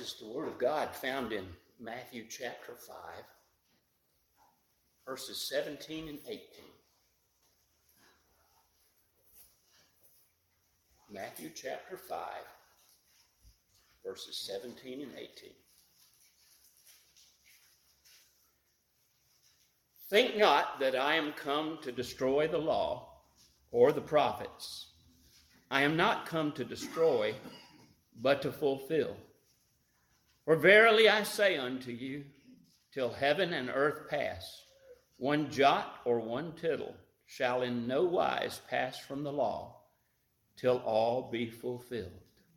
is the Word of God found in Matthew chapter 5, verses 17 and 18. Matthew chapter 5, verses 17 and 18. Think not that I am come to destroy the law or the prophets. I am not come to destroy, but to fulfill. For verily I say unto you, till heaven and earth pass, one jot or one tittle shall in no wise pass from the law, till all be fulfilled.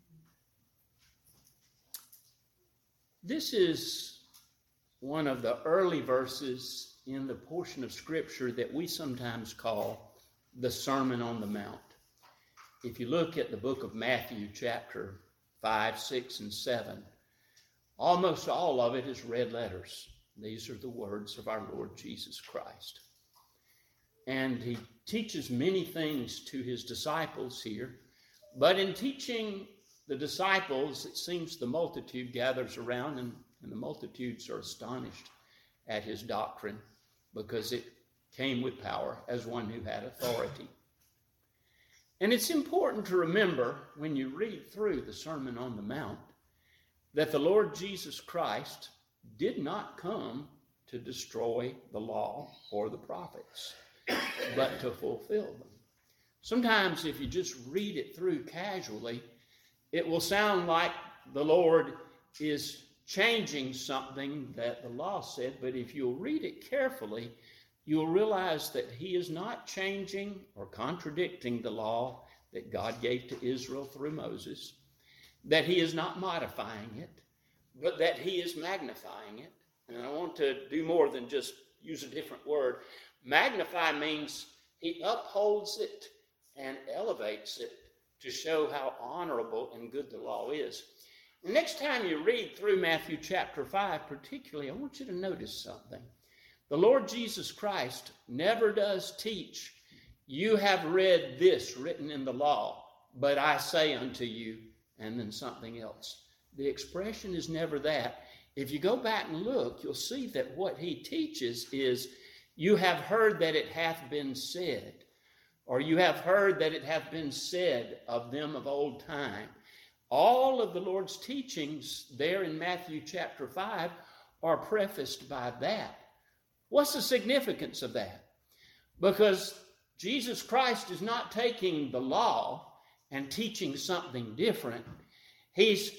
This is one of the early verses in the portion of Scripture that we sometimes call the Sermon on the Mount. If you look at the book of Matthew, chapter 5, 6, and 7, almost all of it is red letters. These are the words of our Lord Jesus Christ. And he teaches many things to his disciples here. But in teaching the disciples, it seems the multitude gathers around, and the multitudes are astonished at his doctrine because it came with power as one who had authority. And it's important to remember when you read through the Sermon on the Mount that the Lord Jesus Christ did not come to destroy the law or the prophets, but to fulfill them. Sometimes if you just read it through casually, it will sound like the Lord is changing something that the law said, but if you'll read it carefully, you'll realize that he is not changing or contradicting the law that God gave to Israel through Moses, that he is not modifying it, but that he is magnifying it. And I want to do more than just use a different word. Magnify means he upholds it and elevates it to show how honorable and good the law is. The next time you read through Matthew chapter 5 particularly, I want you to notice something. The Lord Jesus Christ never does teach, you have read this written in the law, but I say unto you, and then something else. The expression is never that. If you go back and look, you'll see that what he teaches is, you have heard that it hath been said, or you have heard that it hath been said of them of old time. All of the Lord's teachings there in Matthew chapter 5 are prefaced by that. What's the significance of that? Because Jesus Christ is not taking the law and teaching something different. He's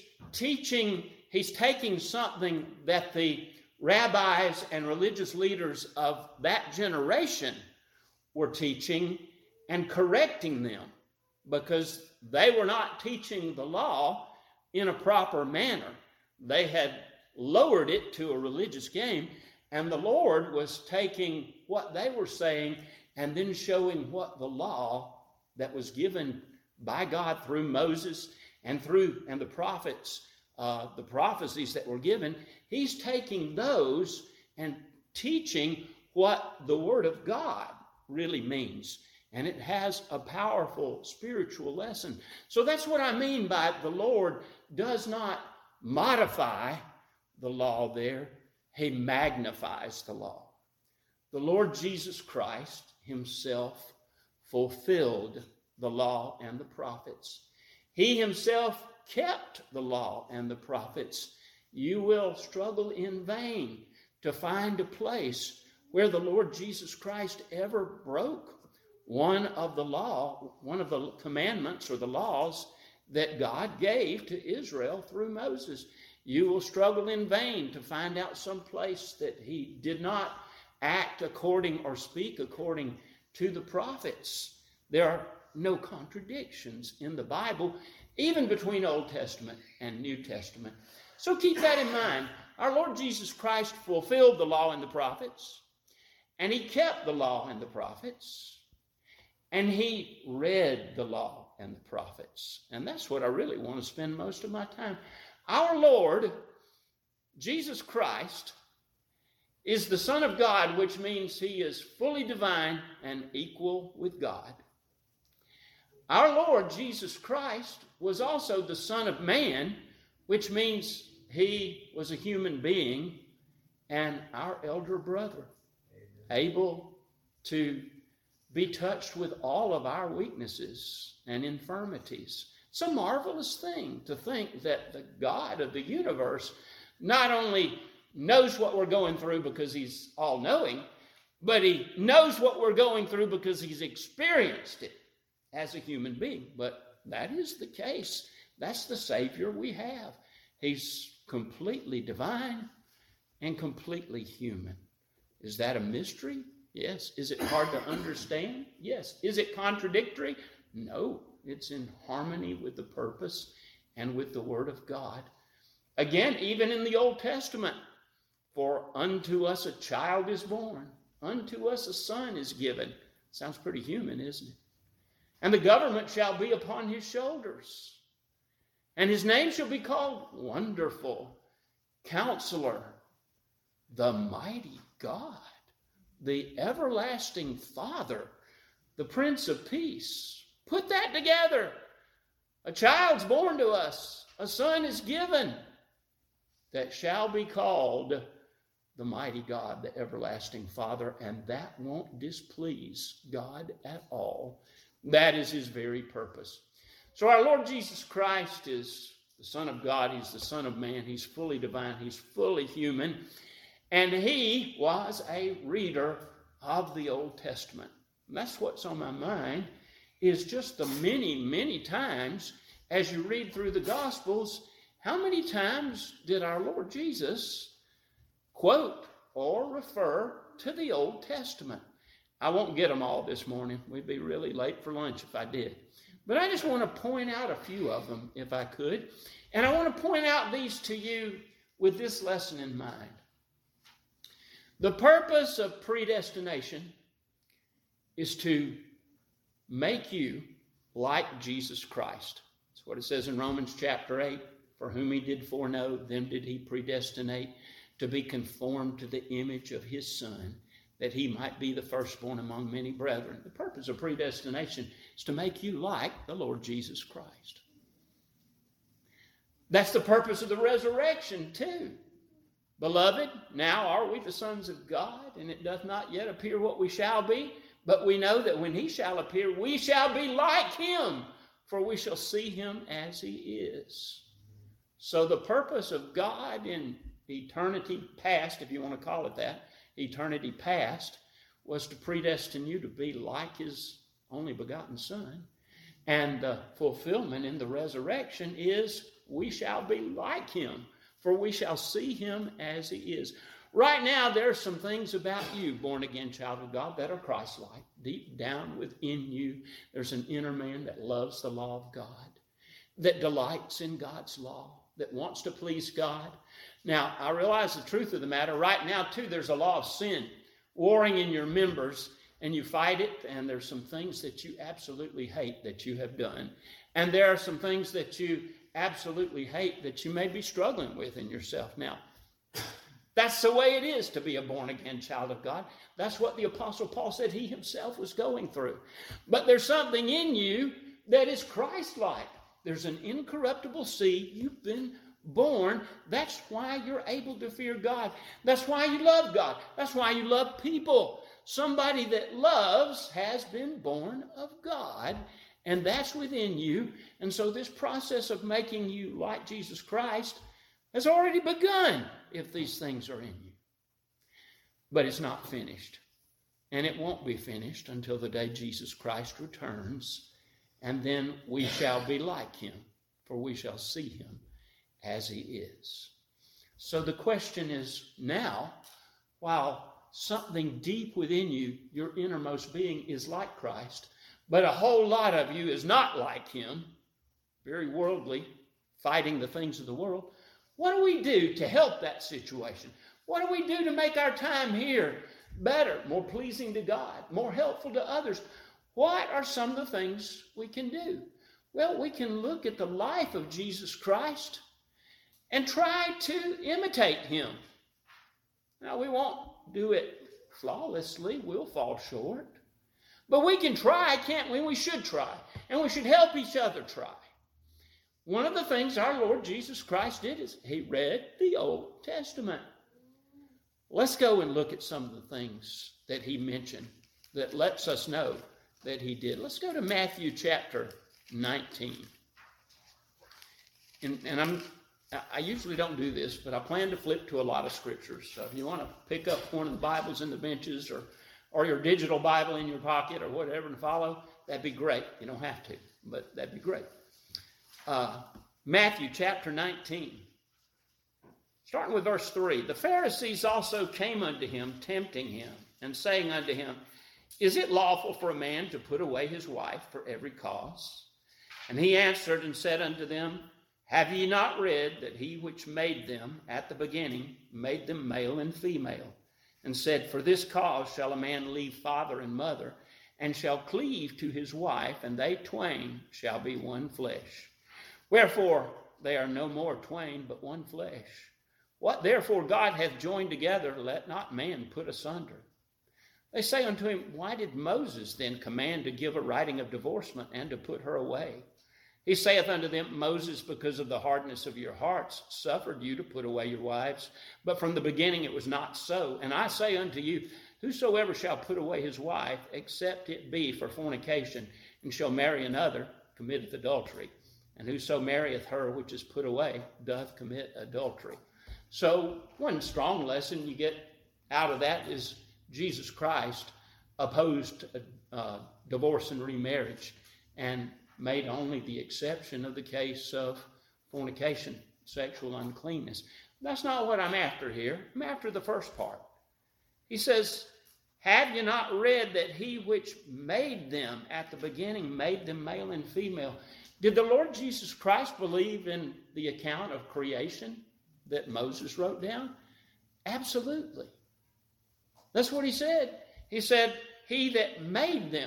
taking something that the rabbis and religious leaders of that generation were teaching and correcting them because they were not teaching the law in a proper manner. They had lowered it to a religious game. And the Lord was taking what they were saying and then showing what the law that was given by God through Moses and the prophets, the prophecies that were given, he's taking those and teaching what the Word of God really means. And it has a powerful spiritual lesson. So that's what I mean by the Lord does not modify the law there. He magnifies the law. The Lord Jesus Christ himself fulfilled the law and the prophets. He himself kept the law and the prophets. You will struggle in vain to find a place where the Lord Jesus Christ ever broke one of the commandments or the laws that God gave to Israel through Moses. You will struggle in vain to find out some place that he did not act according or speak according to the prophets. There are no contradictions in the Bible, even between Old Testament and New Testament. So keep that in mind. Our Lord Jesus Christ fulfilled the law and the prophets, and he kept the law and the prophets, and he read the law and the prophets. And that's what I really want to spend most of my time. Our Lord, Jesus Christ, is the Son of God, which means he is fully divine and equal with God. Our Lord, Jesus Christ, was also the Son of Man, which means he was a human being and our elder brother, able to be touched with all of our weaknesses and infirmities. It's a marvelous thing to think that the God of the universe not only knows what we're going through because he's all-knowing, but he knows what we're going through because he's experienced it as a human being. But that is the case. That's the Savior we have. He's completely divine and completely human. Is that a mystery? Yes. Is it hard to understand? Yes. Is it contradictory? No. It's in harmony with the purpose and with the Word of God. Again, even in the Old Testament, for unto us a child is born, unto us a son is given. Sounds pretty human, isn't it? And the government shall be upon his shoulders. And his name shall be called Wonderful, Counselor, the Mighty God, the Everlasting Father, the Prince of Peace. Put that together. A child's born to us. A son is given that shall be called the Mighty God, the Everlasting Father. And that won't displease God at all. That is his very purpose. So our Lord Jesus Christ is the Son of God. He's the Son of Man. He's fully divine. He's fully human. And he was a reader of the Old Testament. And that's what's on my mind, is just the many, many times as you read through the Gospels, how many times did our Lord Jesus quote or refer to the Old Testament? I won't get them all this morning. We'd be really late for lunch if I did. But I just want to point out a few of them, if I could. And I want to point out these to you with this lesson in mind. The purpose of predestination is to make you like Jesus Christ. That's what it says in Romans chapter 8. For whom he did foreknow, them did he predestinate to be conformed to the image of his Son, that he might be the firstborn among many brethren. The purpose of predestination is to make you like the Lord Jesus Christ. That's the purpose of the resurrection too. Beloved, now are we the sons of God, and it doth not yet appear what we shall be, but we know that when he shall appear, we shall be like him, for we shall see him as he is. So the purpose of God in eternity past, if you want to call it that, eternity past, was to predestine you to be like his only begotten Son. And the fulfillment in the resurrection is we shall be like him, for we shall see him as he is. Right now, there are some things about you, born-again child of God, that are Christ-like. Deep down within you, there's an inner man that loves the law of God, that delights in God's law, that wants to please God. Now, I realize the truth of the matter. Right now, too, there's a law of sin warring in your members, and you fight it, and there's some things that you absolutely hate that you have done. And there are some things that you absolutely hate that you may be struggling with in yourself. Now, that's the way it is to be a born-again child of God. That's what the Apostle Paul said he himself was going through. But there's something in you that is Christ-like. There's an incorruptible seed. You've been born. That's why you're able to fear God. That's why you love God. That's why you love people. Somebody that loves has been born of God, and that's within you. And so this process of making you like Jesus Christ has already begun if these things are in you. But it's not finished. And it won't be finished until the day Jesus Christ returns. And then we shall be like him, for we shall see him as he is. So the question is now, while something deep within you, your innermost being, is like Christ, but a whole lot of you is not like him, very worldly, fighting the things of the world, what do we do to help that situation? What do we do to make our time here better, more pleasing to God, more helpful to others? What are some of the things we can do? Well, we can look at the life of Jesus Christ and try to imitate him. Now, we won't do it flawlessly. We'll fall short. But we can try, can't we? We should try. And we should help each other try. One of the things our Lord Jesus Christ did is he read the Old Testament. Let's go and look at some of the things that he mentioned that lets us know that he did. Let's go to Matthew chapter 19. And I usually don't do this, but I plan to flip to a lot of scriptures. So if you want to pick up one of the Bibles in the benches or your digital Bible in your pocket or whatever and follow, that'd be great. You don't have to, but that'd be great. Matthew chapter 19. Starting with verse 3. The Pharisees also came unto him, tempting him, and saying unto him, Is it lawful for a man to put away his wife for every cause? And he answered and said unto them, Have ye not read that he which made them at the beginning made them male and female, and said, For this cause shall a man leave father and mother, and shall cleave to his wife, and they twain shall be one flesh. Wherefore they are no more twain, but one flesh. What therefore God hath joined together, let not man put asunder. They say unto him, Why did Moses then command to give a writing of divorcement and to put her away? He saith unto them, Moses, because of the hardness of your hearts, suffered you to put away your wives. But from the beginning it was not so. And I say unto you, Whosoever shall put away his wife, except it be for fornication, and shall marry another, committeth adultery. And whoso marrieth her which is put away, doth commit adultery. So one strong lesson you get out of that is Jesus Christ opposed divorce and remarriage, and made only the exception of the case of fornication, sexual uncleanness. That's not what I'm after here. I'm after the first part. He says, Have you not read that he which made them at the beginning made them male and female? Did the Lord Jesus Christ believe in the account of creation that Moses wrote down? Absolutely. That's what he said. He said, He that made them.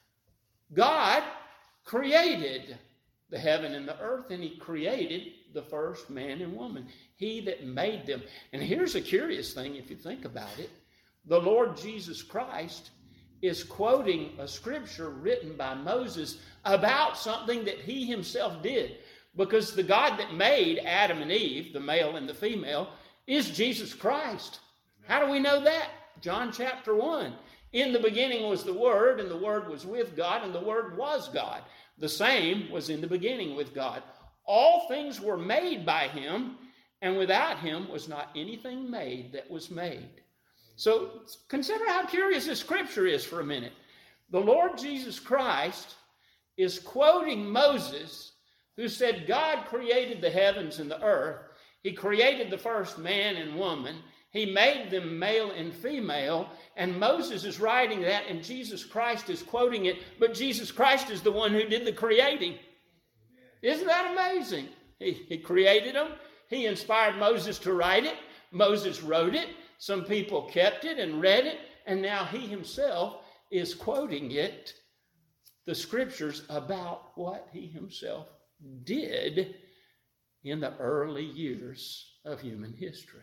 God created the heaven and the earth, and he created the first man and woman. He that made them. And here's a curious thing if you think about it. The Lord Jesus Christ is quoting a scripture written by Moses about something that he himself did. Because the God that made Adam and Eve, the male and the female, is Jesus Christ. How do we know that? John chapter 1. In the beginning was the Word, and the Word was with God, and the Word was God. The same was in the beginning with God. All things were made by him, and without him was not anything made that was made. So consider how curious this scripture is for a minute. The Lord Jesus Christ is quoting Moses, who said God created the heavens and the earth. He created the first man and woman. He made them male and female, and Moses is writing that, and Jesus Christ is quoting it, but Jesus Christ is the one who did the creating. Isn't that amazing? He created them. He inspired Moses to write it. Moses wrote it. Some people kept it and read it, and now he himself is quoting it, the scriptures, about what he himself did in the early years of human history.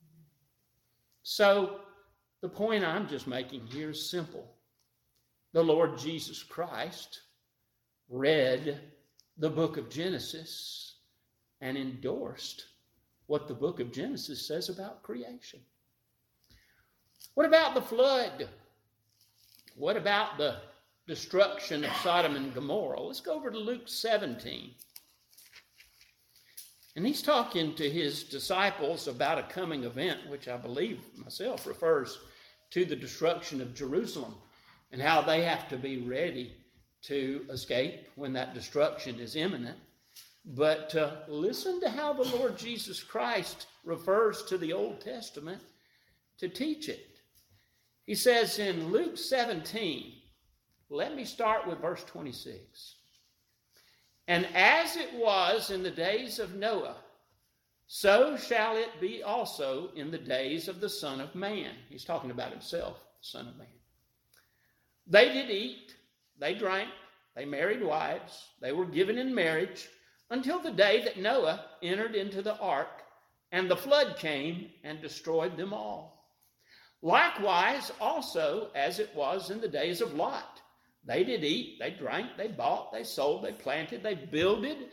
So the point I'm just making here is simple. The Lord Jesus Christ read the book of Genesis and endorsed what the book of Genesis says about creation. What about the flood? What about the destruction of Sodom and Gomorrah? Let's go over to Luke 17. And he's talking to his disciples about a coming event, which I believe myself refers to the destruction of Jerusalem and how they have to be ready to escape when that destruction is imminent. But listen to how the Lord Jesus Christ refers to the Old Testament to teach it. He says in Luke 17, let me start with verse 26. And as it was in the days of Noah, so shall it be also in the days of the Son of Man. He's talking about himself, the Son of Man. They did eat, they drank, they married wives, they were given in marriage, until the day that Noah entered into the ark, and the flood came and destroyed them all. Likewise also as it was in the days of Lot. They did eat, they drank, they bought, they sold, they planted, they builded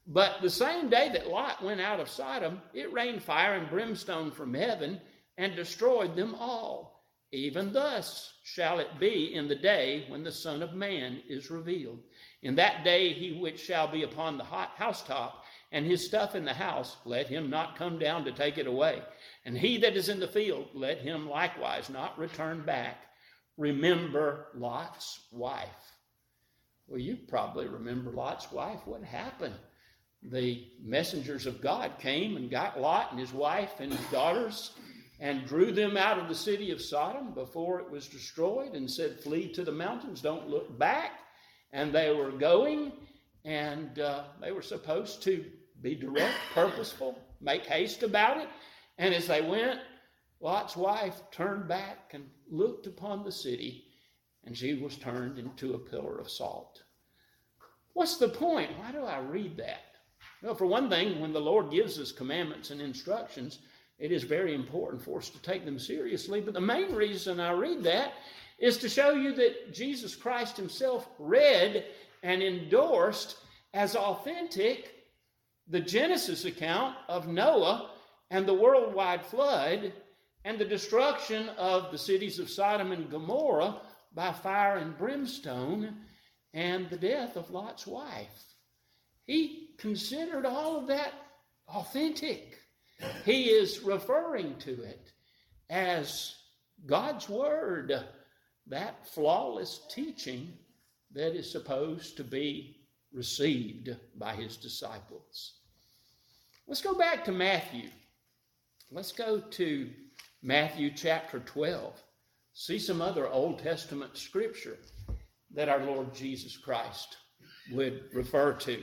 But the same day that Lot went out of Sodom, it rained fire and brimstone from heaven and destroyed them all. Even thus shall it be in the day when the Son of Man is revealed. In that day he which shall be upon the housetop, and his stuff in the house, let him not come down to take it away. And he that is in the field, let him likewise not return back. Remember Lot's wife. Well, you probably remember Lot's wife. What happened? The messengers of God came and got Lot and his wife and his daughters and drew them out of the city of Sodom before it was destroyed and said, flee to the mountains, don't look back. And they were going, and they were supposed to be direct, purposeful, make haste about it. And as they went, Lot's wife turned back and looked upon the city, and she was turned into a pillar of salt. What's the point? Why do I read that? Well, for one thing, when the Lord gives us commandments and instructions, it is very important for us to take them seriously. But the main reason I read that is to show you that Jesus Christ himself read and endorsed as authentic the Genesis account of Noah and the worldwide flood and the destruction of the cities of Sodom and Gomorrah by fire and brimstone and the death of Lot's wife. He considered all of that authentic. He is referring to it as God's word, that flawless teaching that is supposed to be received by his disciples. Let's go back to Matthew. Let's go to Matthew chapter 12. See some other Old Testament scripture that our Lord Jesus Christ would refer to.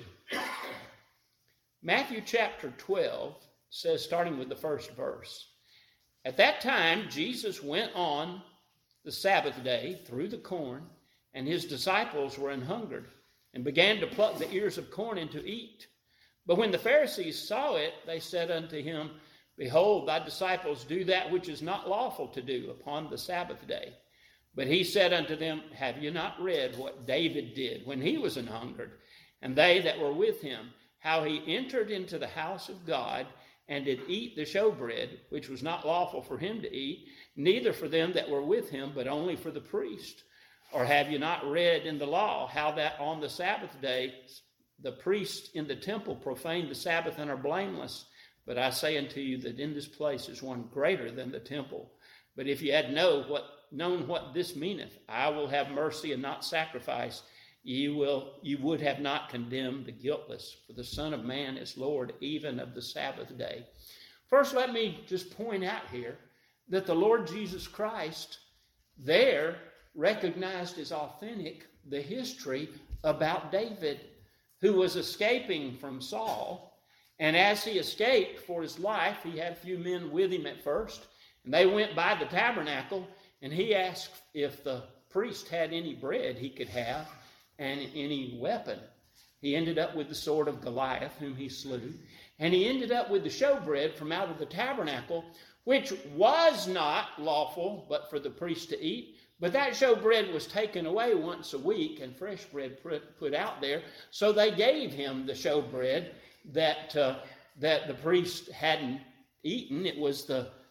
Matthew chapter 12 says, starting with the first verse, at that time Jesus went on the Sabbath day through the corn, and his disciples were an hungered, and began to pluck the ears of corn and to eat. But when the Pharisees saw it, they said unto him, behold, thy disciples do that which is not lawful to do upon the Sabbath day. But he said unto them, have you not read what David did when he was an hungered, and they that were with him, how he entered into the house of God, and did eat the showbread, which was not lawful for him to eat, neither for them that were with him, but only for the priest? Or have you not read in the law how that on the Sabbath day the priests in the temple profane the Sabbath and are blameless? But I say unto you that in this place is one greater than the temple. But if you had known what this meaneth, I will have mercy and not sacrifice, you would have not condemned the guiltless, for the Son of Man is Lord even of the Sabbath day. First, let me just point out here that the Lord Jesus Christ there recognized as authentic the history about David, who was escaping from Saul. And as he escaped for his life, he had a few men with him at first, and they went by the tabernacle, and he asked if the priest had any bread he could have and any weapon. He ended up with the sword of Goliath, whom he slew, and he ended up with the showbread from out of the tabernacle, which was not lawful but for the priest to eat. But that showbread was taken away once a week and fresh bread put out there. So they gave him the showbread that the priest hadn't eaten. It was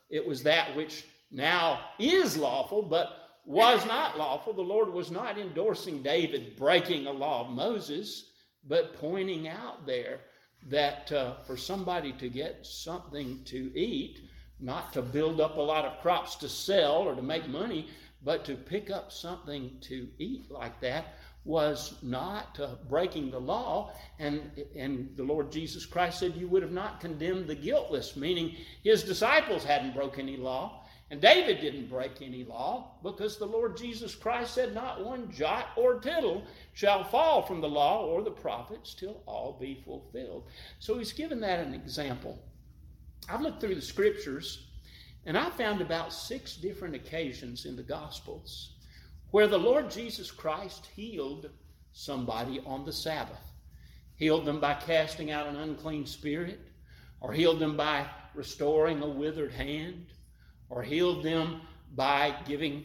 that which now is lawful, but was not lawful. The Lord was not endorsing David breaking a law of Moses, but pointing out there that for somebody to get something to eat, not to build up a lot of crops to sell or to make money, but to pick up something to eat like that was not breaking the law. And the Lord Jesus Christ said you would have not condemned the guiltless, meaning his disciples hadn't broken any law. And David didn't break any law, because the Lord Jesus Christ said not one jot or tittle shall fall from the law or the prophets till all be fulfilled. So he's given that an example. I've looked through the scriptures, and I found about 6 different occasions in the Gospels where the Lord Jesus Christ healed somebody on the Sabbath. Healed them by casting out an unclean spirit, or healed them by restoring a withered hand, or healed them by giving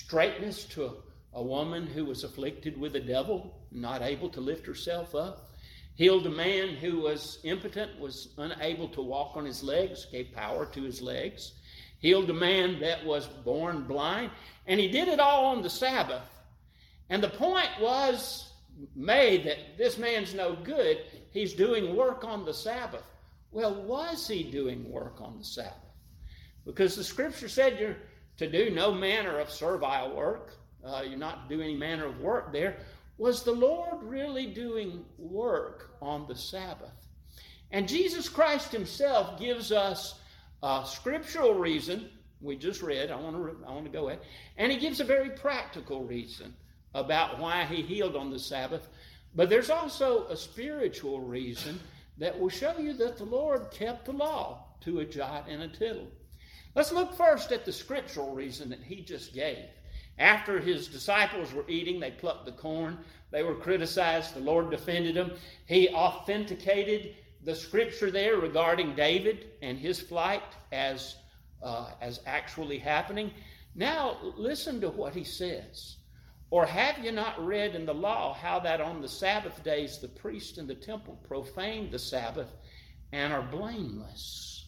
straightness to a woman who was afflicted with a devil, not able to lift herself up. Healed a man who was impotent, was unable to walk on his legs, gave power to his legs. Healed a man that was born blind. And he did it all on the Sabbath. And the point was made that this man's no good. He's doing work on the Sabbath. Well, was he doing work on the Sabbath? Because the Scripture said you're to do no manner of servile work. You're not to do any manner of work there. Was the Lord really doing work on the Sabbath? And Jesus Christ himself gives us a scriptural reason. We just read. I want to go ahead. And he gives a very practical reason about why he healed on the Sabbath. But there's also a spiritual reason that will show you that the Lord kept the law to a jot and a tittle. Let's look first at the scriptural reason that he just gave. After his disciples were eating, they plucked the corn. They were criticized. The Lord defended them. He authenticated the scripture there regarding David and his flight as actually happening. Now, listen to what he says. Or have you not read in the law how that on the Sabbath days the priests in the temple profaned the Sabbath and are blameless?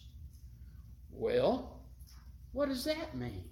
Well, what does that mean?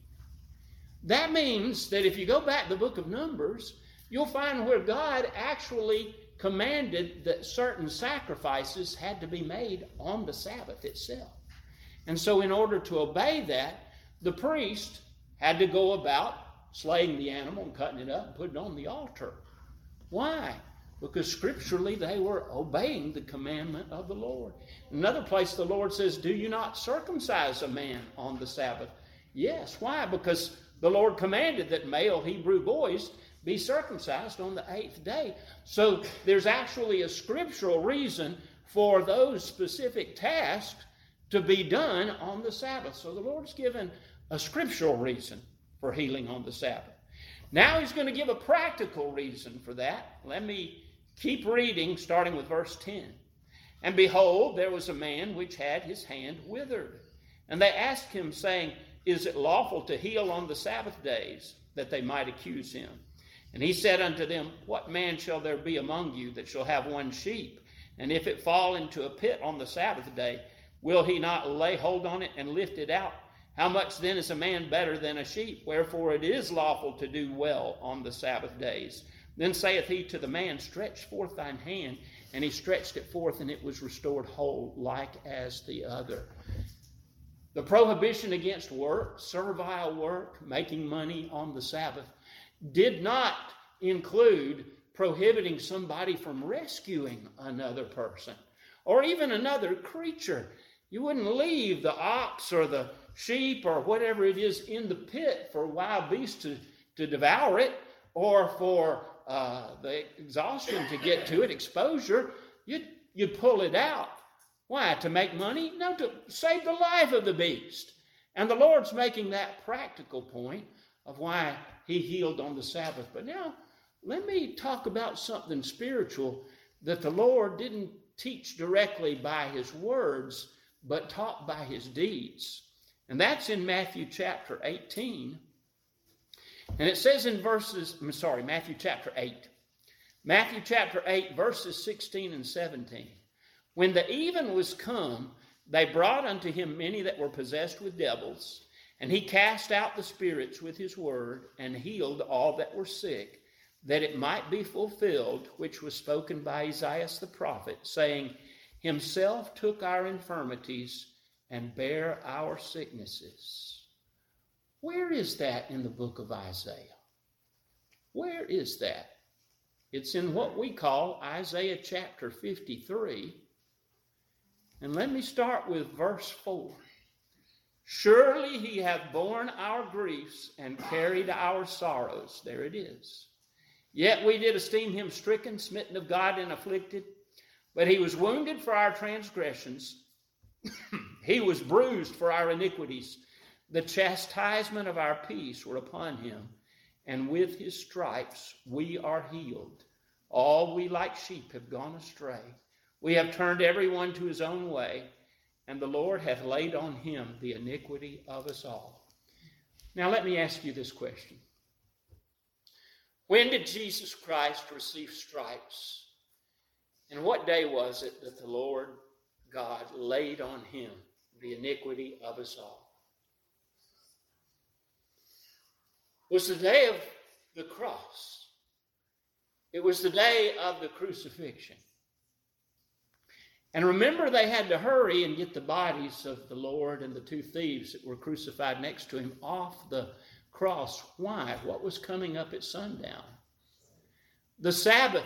That means that if you go back to the book of Numbers, you'll find where God actually commanded that certain sacrifices had to be made on the Sabbath itself. And so in order to obey that, the priest had to go about slaying the animal and cutting it up and putting it on the altar. Why? Because scripturally they were obeying the commandment of the Lord. In another place the Lord says, do you not circumcise a man on the Sabbath? Yes. Why? Because the Lord commanded that male Hebrew boys be circumcised on the 8th day. So there's actually a scriptural reason for those specific tasks to be done on the Sabbath. So the Lord's given a scriptural reason for healing on the Sabbath. Now he's going to give a practical reason for that. Let me keep reading, starting with verse 10. And behold, there was a man which had his hand withered. And they asked him, saying, is it lawful to heal on the Sabbath days, that they might accuse him? And he said unto them, what man shall there be among you that shall have one sheep? And if it fall into a pit on the Sabbath day, will he not lay hold on it and lift it out? How much then is a man better than a sheep? Wherefore it is lawful to do well on the Sabbath days. Then saith he to the man, stretch forth thine hand. And he stretched it forth, and it was restored whole, like as the other. The prohibition against work, servile work, making money on the Sabbath, did not include prohibiting somebody from rescuing another person or even another creature. You wouldn't leave the ox or the sheep or whatever it is in the pit for wild beasts to devour it, or for the exhaustion to get to it, exposure. You'd pull it out. Why? To make money? No, to save the life of the beast. And the Lord's making that practical point of why he healed on the Sabbath. But now, let me talk about something spiritual that the Lord didn't teach directly by his words, but taught by his deeds. And that's in Matthew chapter 18. And it says in Matthew chapter 8. Matthew chapter 8, verses 16 and 17. When the even was come, they brought unto him many that were possessed with devils, and he cast out the spirits with his word, and healed all that were sick, that it might be fulfilled, which was spoken by Isaiah the prophet, saying, himself took our infirmities and bare our sicknesses. Where is that in the book of Isaiah? Where is that? It's in what we call Isaiah chapter 53. And let me start with verse 4. Surely he hath borne our griefs and carried our sorrows. There it is. Yet we did esteem him stricken, smitten of God, and afflicted. But he was wounded for our transgressions. He was bruised for our iniquities. The chastisement of our peace were upon him, and with his stripes we are healed. All we like sheep have gone astray. We have turned every one to his own way, and the Lord hath laid on him the iniquity of us all. Now let me ask you this question. When did Jesus Christ receive stripes? And what day was it that the Lord God laid on him the iniquity of us all? It was the day of the cross. It was the day of the crucifixion. And remember, they had to hurry and get the bodies of the Lord and the two thieves that were crucified next to him off the cross. Why? What was coming up at sundown? The Sabbath.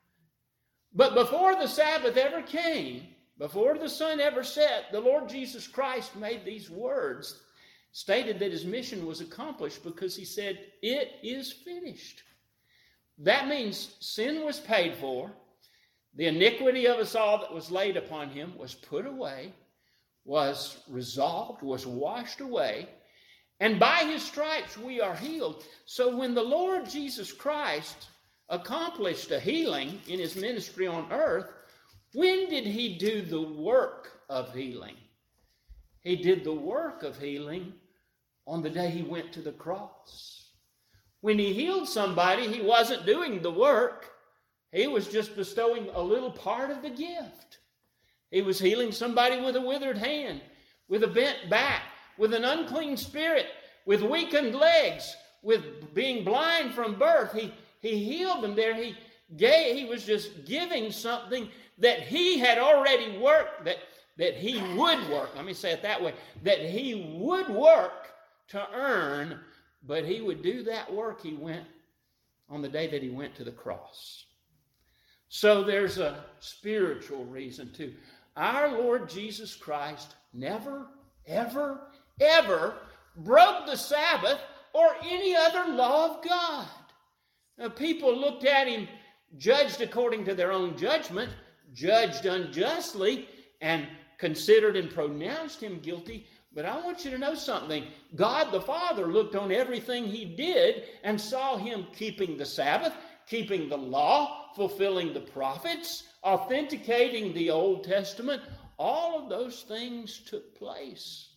But before the Sabbath ever came, before the sun ever set, the Lord Jesus Christ made these words, stated that his mission was accomplished because he said, "It is finished." That means sin was paid for. The iniquity of us all that was laid upon him was put away, was resolved, was washed away. And by his stripes we are healed. So when the Lord Jesus Christ accomplished a healing in his ministry on earth, when did he do the work of healing? He did the work of healing on the day he went to the cross. When he healed somebody, he wasn't doing the work. He was just bestowing a little part of the gift. He was healing somebody with a withered hand, with a bent back, with an unclean spirit, with weakened legs, with being blind from birth. He healed them there. He was just giving something that he had already worked, that he would work. Let me say it that way. That he would work to earn, but he would do that work he went on the day that he went to the cross. So there's a spiritual reason too. Our Lord Jesus Christ never, ever, ever broke the Sabbath or any other law of God. Now, people looked at him, judged according to their own judgment, judged unjustly, and considered and pronounced him guilty. But I want you to know something. God the Father looked on everything he did and saw him keeping the Sabbath, keeping the law, fulfilling the prophets, authenticating the Old Testament. All of those things took place.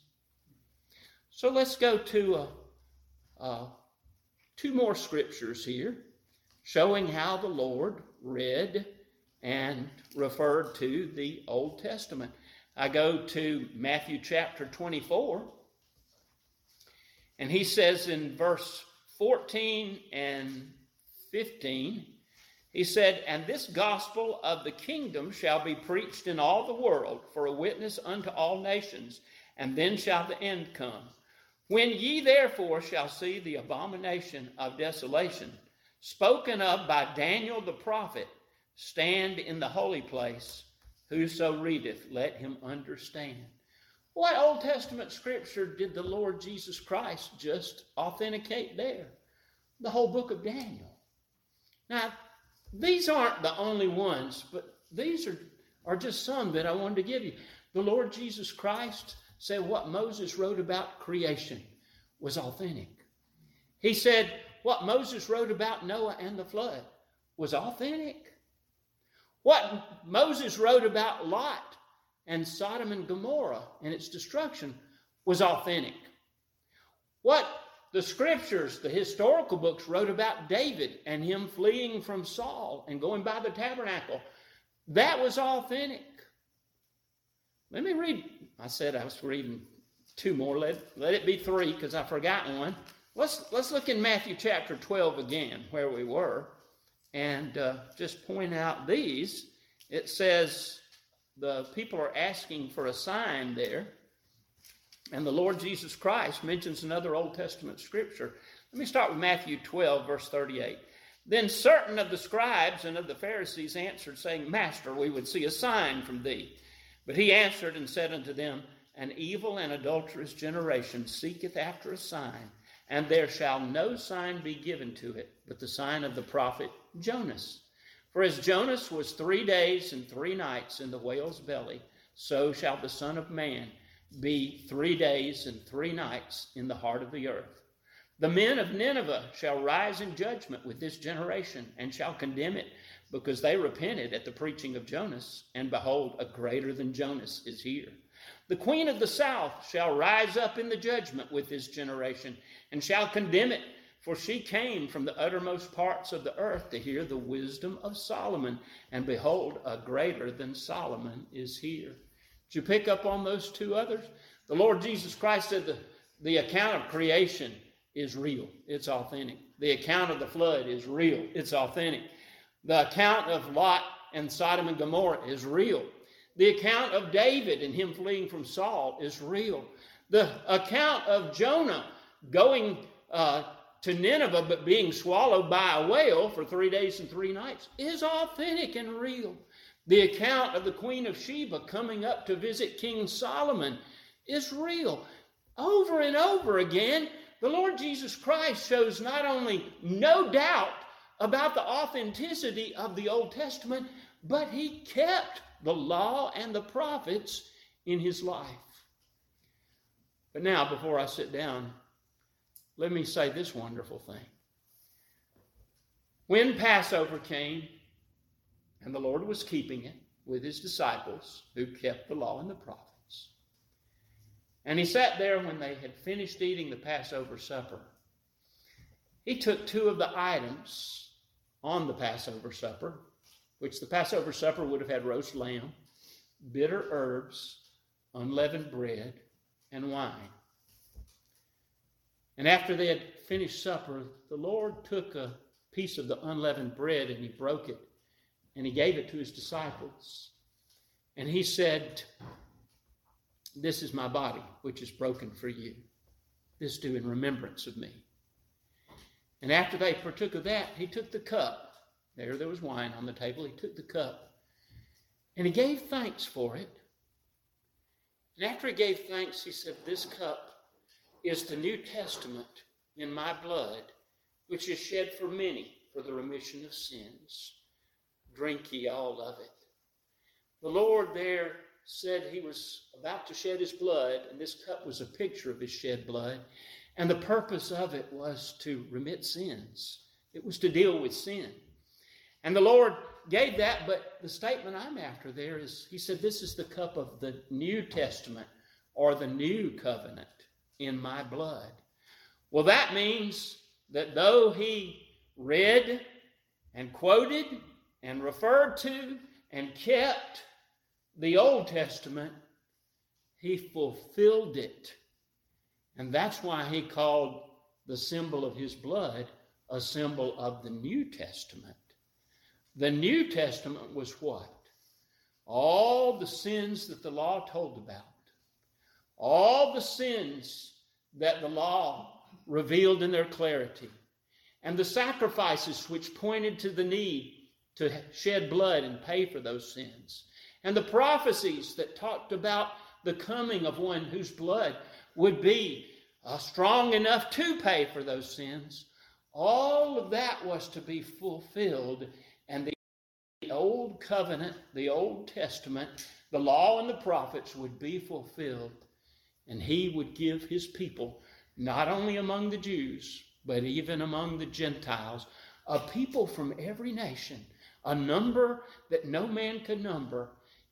So let's go to two more scriptures here showing how the Lord read and referred to the Old Testament. I go to Matthew chapter 24, and he says in verse 14 and 15, he said, "And this gospel of the kingdom shall be preached in all the world for a witness unto all nations, and then shall the end come. When ye therefore shall see the abomination of desolation, spoken of by Daniel the prophet, stand in the holy place, whoso readeth, let him understand." What Old Testament scripture did the Lord Jesus Christ just authenticate there? The whole book of Daniel. Now, these aren't the only ones, but these are just some that I wanted to give you. The Lord Jesus Christ said what Moses wrote about creation was authentic. He said what Moses wrote about Noah and the flood was authentic. What Moses wrote about Lot and Sodom and Gomorrah and its destruction was authentic. What the scriptures, the historical books, wrote about David and him fleeing from Saul and going by the tabernacle, that was authentic. Let me read. I said I was reading two more. Let it be three because I forgot one. Let's look in Matthew chapter 12 again, where we were, and just point out these. It says the people are asking for a sign there. And the Lord Jesus Christ mentions another Old Testament scripture. Let me start with Matthew 12, verse 38. "Then certain of the scribes and of the Pharisees answered, saying, Master, we would see a sign from thee. But he answered and said unto them, An evil and adulterous generation seeketh after a sign, and there shall no sign be given to it, but the sign of the prophet Jonas. For as Jonas was 3 days and 3 nights in the whale's belly, so shall the Son of Man be 3 days and 3 nights in the heart of the earth. The men of Nineveh shall rise in judgment with this generation, and shall condemn it, because they repented at the preaching of Jonas, and behold, a greater than Jonas is here. The queen of the south shall rise up in the judgment with this generation, and shall condemn it, For she came from the uttermost parts of the earth to hear the wisdom of Solomon. And behold, a greater than Solomon is here. Did you pick up on those two others? The Lord Jesus Christ said the account of creation is real. It's authentic. The account of the flood is real. It's authentic. The account of Lot and Sodom and Gomorrah is real. The account of David and him fleeing from Saul is real. The account of Jonah going to Nineveh but being swallowed by a whale for 3 days and 3 nights is authentic and real. The account of the Queen of Sheba coming up to visit King Solomon is real. Over and over again, the Lord Jesus Christ shows not only no doubt about the authenticity of the Old Testament, but he kept the law and the prophets in his life. But now, before I sit down, let me say this wonderful thing. When Passover came, and the Lord was keeping it with his disciples who kept the law and the prophets, and he sat there when they had finished eating the Passover supper, he took 2 of the items on the Passover supper, which the Passover supper would have had roast lamb, bitter herbs, unleavened bread, and wine. And after they had finished supper, the Lord took a piece of the unleavened bread and he broke it and he gave it to his disciples. And he said, "This is my body, which is broken for you. This do in remembrance of me." And after they partook of that, he took the cup. There was wine on the table. He took the cup and he gave thanks for it. And after he gave thanks, he said, "This cup is the New Testament in my blood, which is shed for many for the remission of sins. Drink ye all of it." The Lord there said he was about to shed his blood, and this cup was a picture of his shed blood. And the purpose of it was to remit sins. It was to deal with sin. And the Lord gave that, but the statement I'm after there is, he said, "This is the cup of the New Testament, or the new covenant in my blood." Well, that means that though he read and quoted and referred to and kept the Old Testament, he fulfilled it. And that's why he called the symbol of his blood a symbol of the New Testament. The New Testament was what? All the sins that the law told about. All the sins that the law revealed in their clarity. And the sacrifices which pointed to the need to shed blood and pay for those sins. And the prophecies that talked about the coming of one whose blood would be strong enough to pay for those sins. All of that was to be fulfilled. And the Old Covenant, the Old Testament, the law and the prophets would be fulfilled. And he would give his people, not only among the Jews, but even among the Gentiles, a people from every nation, a number that no man could number.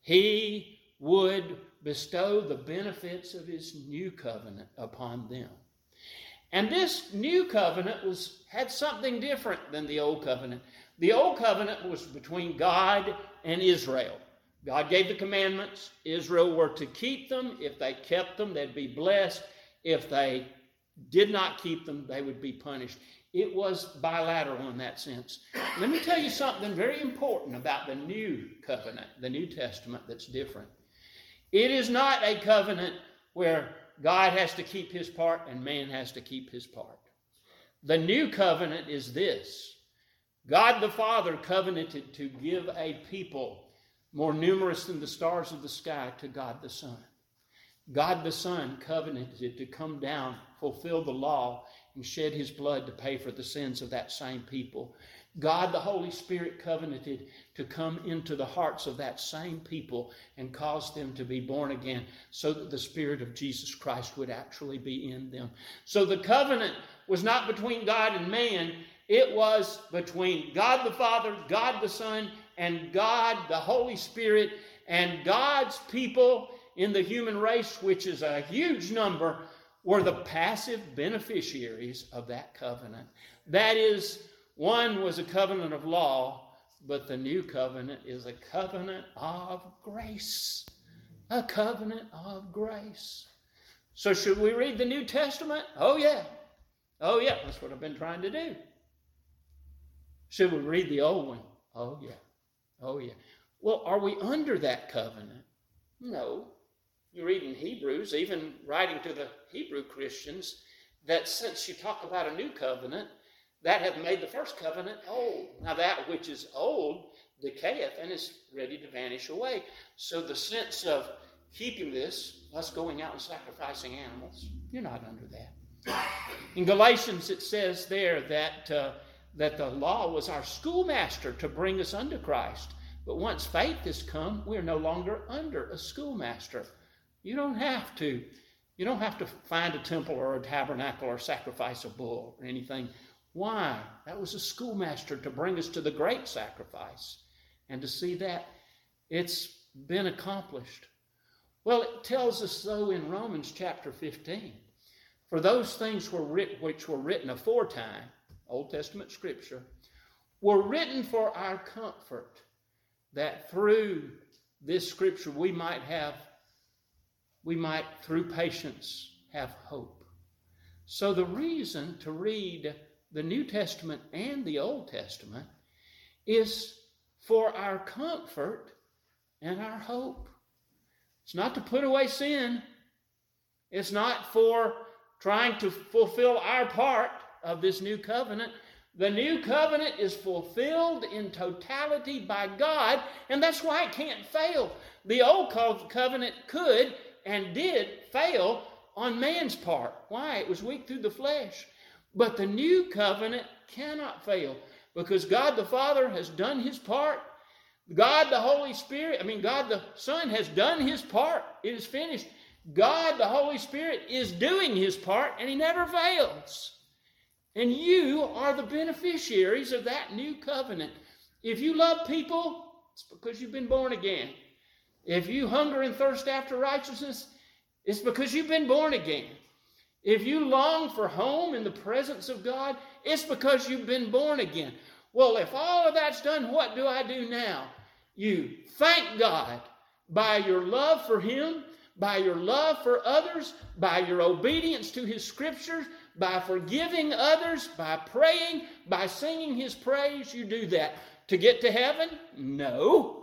He would bestow the benefits of his new covenant upon them. And this new covenant had something different than the old covenant. The old covenant was between God and Israel. God gave the commandments. Israel were to keep them. If they kept them, they'd be blessed. If they did not keep them, they would be punished. It was bilateral in that sense. Let me tell you something very important about the new covenant, the New Testament, that's different. It is not a covenant where God has to keep his part and man has to keep his part. The new covenant is this. God the Father covenanted to give a people more numerous than the stars of the sky to God the Son. God the Son covenanted to come down, fulfill the law, and shed his blood to pay for the sins of that same people. God the Holy Spirit covenanted to come into the hearts of that same people and cause them to be born again so that the Spirit of Jesus Christ would actually be in them. So the covenant was not between God and man. It was between God the Father, God the Son, and God the Holy Spirit, and God's people in the human race, which is a huge number, were the passive beneficiaries of that covenant. That is, one was a covenant of law, but the new covenant is a covenant of grace. A covenant of grace. So should we read the New Testament? Oh yeah. Oh yeah, that's what I've been trying to do. Should we read the old one? Oh yeah. Oh yeah. Well, are we under that covenant? No. You read in Hebrews, even writing to the Hebrew Christians, that since you talk about a new covenant, that hath made the first covenant old. Now that which is old decayeth and is ready to vanish away. So the sense of keeping this, us going out and sacrificing animals, you're not under that. In Galatians it says there that the law was our schoolmaster to bring us unto Christ. But once faith has come, we're no longer under a schoolmaster. You don't have to find a temple or a tabernacle or sacrifice a bull or anything. Why? That was a schoolmaster to bring us to the great sacrifice and to see that it's been accomplished. Well, it tells us so in Romans chapter 15. For those things which were written aforetime, Old Testament scripture, were written for our comfort, that through this scripture we might through patience have hope. So the reason to read the New Testament and the Old Testament is for our comfort and our hope. It's not to put away sin. It's not for trying to fulfill our part of this new covenant. The new covenant is fulfilled in totality by God, and that's why it can't fail. The old covenant could and did fail on man's part. Why? It was weak through the flesh. But the new covenant cannot fail because God the Father has done his part. God the Son has done his part. It is finished. God the Holy Spirit is doing his part, and he never fails. And you are the beneficiaries of that new covenant. If you love people, it's because you've been born again. If you hunger and thirst after righteousness, it's because you've been born again. If you long for home in the presence of God, it's because you've been born again. Well, if all of that's done, what do I do now? You thank God by your love for him, by your love for others, by your obedience to his scriptures, by forgiving others, by praying, by singing his praise. You do that. To get to heaven? No.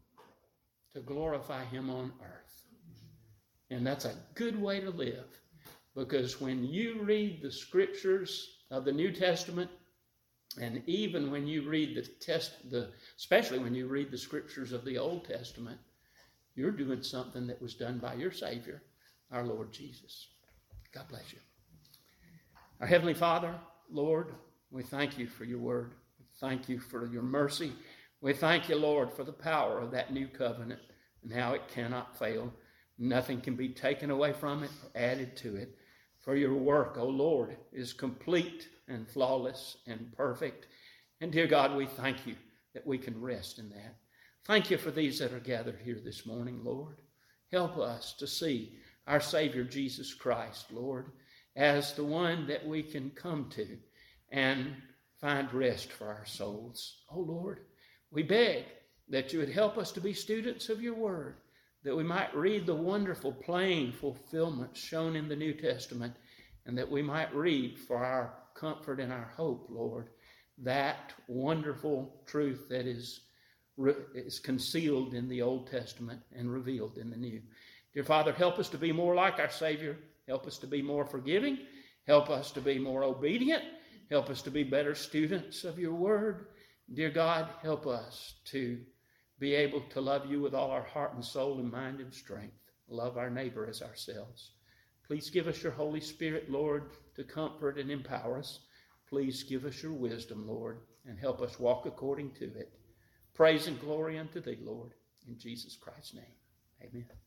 To glorify him on earth. And that's a good way to live. Because when you read the scriptures of the New Testament, and even when you read especially when you read the scriptures of the Old Testament, you're doing something that was done by your Savior, our Lord Jesus. God bless you. Our Heavenly Father, Lord, we thank you for your word. We thank you for your mercy. We thank you, Lord, for the power of that new covenant and how it cannot fail. Nothing can be taken away from it or added to it. For your work, O Lord, is complete and flawless and perfect. And dear God, we thank you that we can rest in that. Thank you for these that are gathered here this morning, Lord. Help us to see our Savior Jesus Christ, Lord, as the one that we can come to and find rest for our souls. Oh Lord, we beg that you would help us to be students of your word, that we might read the wonderful, plain fulfillments shown in the New Testament, and that we might read for our comfort and our hope, Lord, that wonderful truth that is concealed in the Old Testament and revealed in the New. Dear Father, help us to be more like our Savior. Help us to be more forgiving. Help us to be more obedient. Help us to be better students of your word. Dear God, help us to be able to love you with all our heart and soul and mind and strength. Love our neighbor as ourselves. Please give us your Holy Spirit, Lord, to comfort and empower us. Please give us your wisdom, Lord, and help us walk according to it. Praise and glory unto thee, Lord, in Jesus Christ's name. Amen.